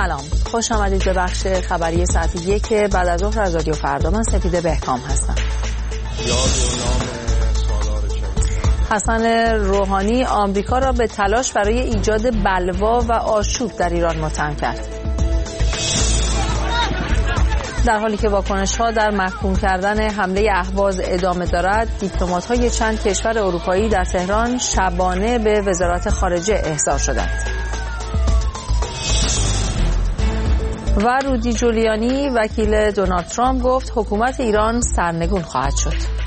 سلام، خوش آمدید به بخش خبری ساعت 1 بعد از ظهر از رادیو فردا. من سپیده بهکام هستم. حسن روحانی آمریکا را به تلاش برای ایجاد بلوا و آشوب در ایران متهم کرد. در حالی که واکنش‌ها در محکوم کردن حمله اهواز ادامه دارد، دیپلمات‌های چند کشور اروپایی در تهران شبانه به وزارت خارجه احضار شدند. و رودی جولیانی وکیل دونالد ترامپ گفت حکومت ایران سرنگون خواهد شد.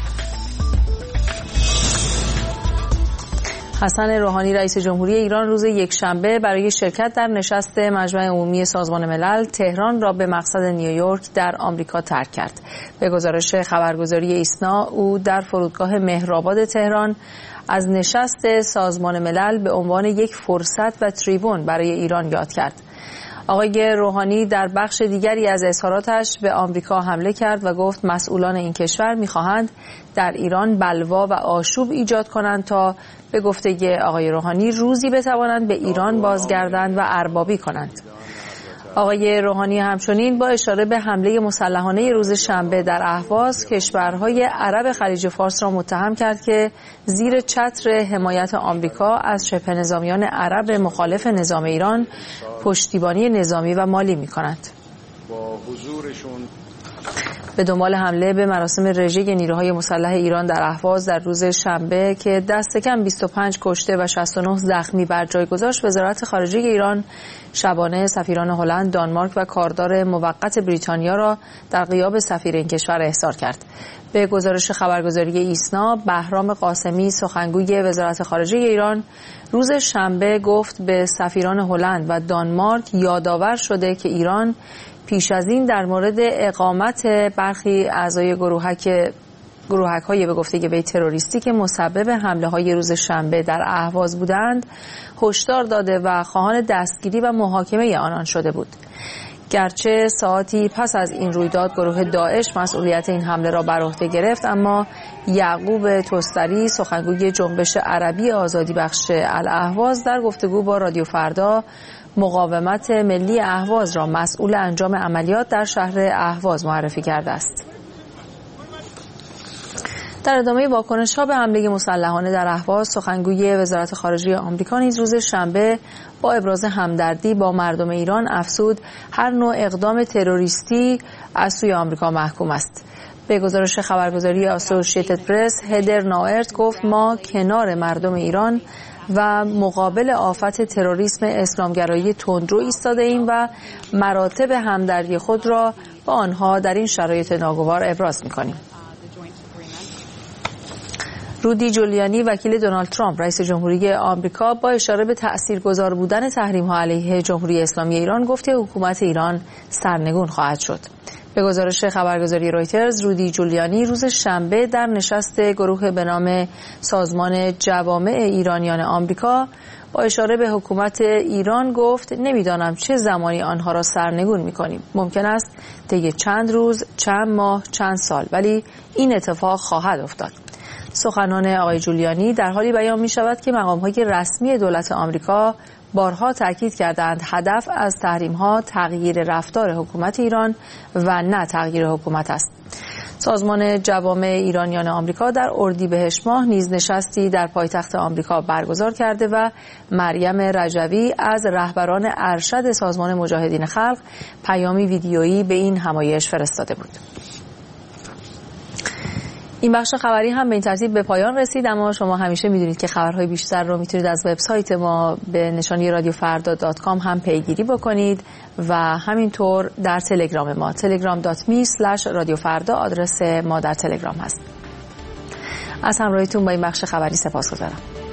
حسن روحانی رئیس جمهوری ایران روز یکشنبه برای شرکت در نشست مجمع عمومی سازمان ملل تهران را به مقصد نیویورک در آمریکا ترک کرد. به گزارش خبرگزاری ایسنا، او در فرودگاه مهرآباد تهران از نشست سازمان ملل به عنوان یک فرصت و تریبون برای ایران یاد کرد. آقای روحانی در بخش دیگری از اظهاراتش به آمریکا حمله کرد و گفت مسئولان این کشور می‌خواهند در ایران بلوا و آشوب ایجاد کنند تا به گفته آقای روحانی روزی بتوانند به ایران بازگردند و اربابی کنند. آقای روحانی همچنین با اشاره به حمله مسلحانه روز شنبه در اهواز کشورهای عرب خلیج فارس را متهم کرد که زیر چتر حمایت آمریکا از شبه نظامیان عرب مخالف نظام ایران پشتیبانی نظامی و مالی می‌کنند. با حضورشون به دنبال حمله به مراسم رژه نیروهای مسلح ایران در اهواز در روز شنبه که دست کم 25 کشته و 69 زخمی بر جای گذاشت، وزارت خارجه ایران شبانه سفیران هلند، دانمارک و کاردار موقت بریتانیا را در غیاب سفیر این کشور احضار کرد. به گزارش خبرگزاری ایسنا، بهرام قاسمی سخنگوی وزارت خارجه ایران روز شنبه گفت به سفیران هلند و دانمارک یادآور شده که ایران پیش از این در مورد اقامت برخی اعضای گروهک‌های به گفته وی تروریستی که مسبب حمله‌های روز شنبه در اهواز بودند هشدار داده و خواهان دستگیری و محاکمه آنان شده بود. گرچه ساعاتی پس از این رویداد گروه داعش مسئولیت این حمله را بر عهده گرفت، اما یعقوب توستری سخنگوی جنبش عربی آزادی بخش الاهواز در گفتگو با رادیو فردا مقاومت ملی اهواز را مسئول انجام عملیات در شهر اهواز معرفی کرده است. در ادامه واکنش‌ها به حمله مسلحانه در اهواز، سخنگوی وزارت خارجه آمریکا نیز روز شنبه با ابراز همدردی با مردم ایران افزود هر نوع اقدام تروریستی از سوی آمریکا محکوم است. به گزارش خبرگزاری اسوسییتد پرس، هدر ناورت گفت ما کنار مردم ایران و مقابل آفت تروریسم اسلامگرایی تندرو ایستاده ایم و مراتب همدردی خود را با آنها در این شرایط ناگوار ابراز می‌کنیم. رودی جولیانی وکیل دونالد ترامپ رئیس جمهوری آمریکا با اشاره به تأثیرگذار بودن تحریم‌ها علیه جمهوری اسلامی ایران گفت که حکومت ایران سرنگون خواهد شد. به گزارش خبرگزاری رویترز، رودی جولیانی روز شنبه در نشست گروه به نام سازمان جوامع ایرانیان آمریکا با اشاره به حکومت ایران گفت نمیدانم چه زمانی آنها را سرنگون می‌کنیم. ممکن است طی چند روز، چند ماه، چند سال، ولی این اتفاق خواهد افتاد. سخنان آقای جولیانی در حالی بیان می شود که مقام‌های رسمی دولت آمریکا بارها تاکید کردند هدف از تحریم‌ها تغییر رفتار حکومت ایران و نه تغییر حکومت است. سازمان جوامع ایرانیان آمریکا در اردیبهشت ماه نیز نشستی در پایتخت آمریکا برگزار کرده و مریم رجوی از رهبران ارشد سازمان مجاهدین خلق پیامی ویدیویی به این همایش فرستاده بود. این بخش خبری هم به این ترتیب به پایان رسید، اما شما همیشه میدونید که خبرهای بیشتر رو میتونید از وبسایت ما به نشانی radiofarda.com هم پیگیری بکنید و همینطور در تلگرام ما telegram.me/radiofarda آدرس ما در تلگرام هست. از همراهیتون با این بخش خبری سپاسگزارم.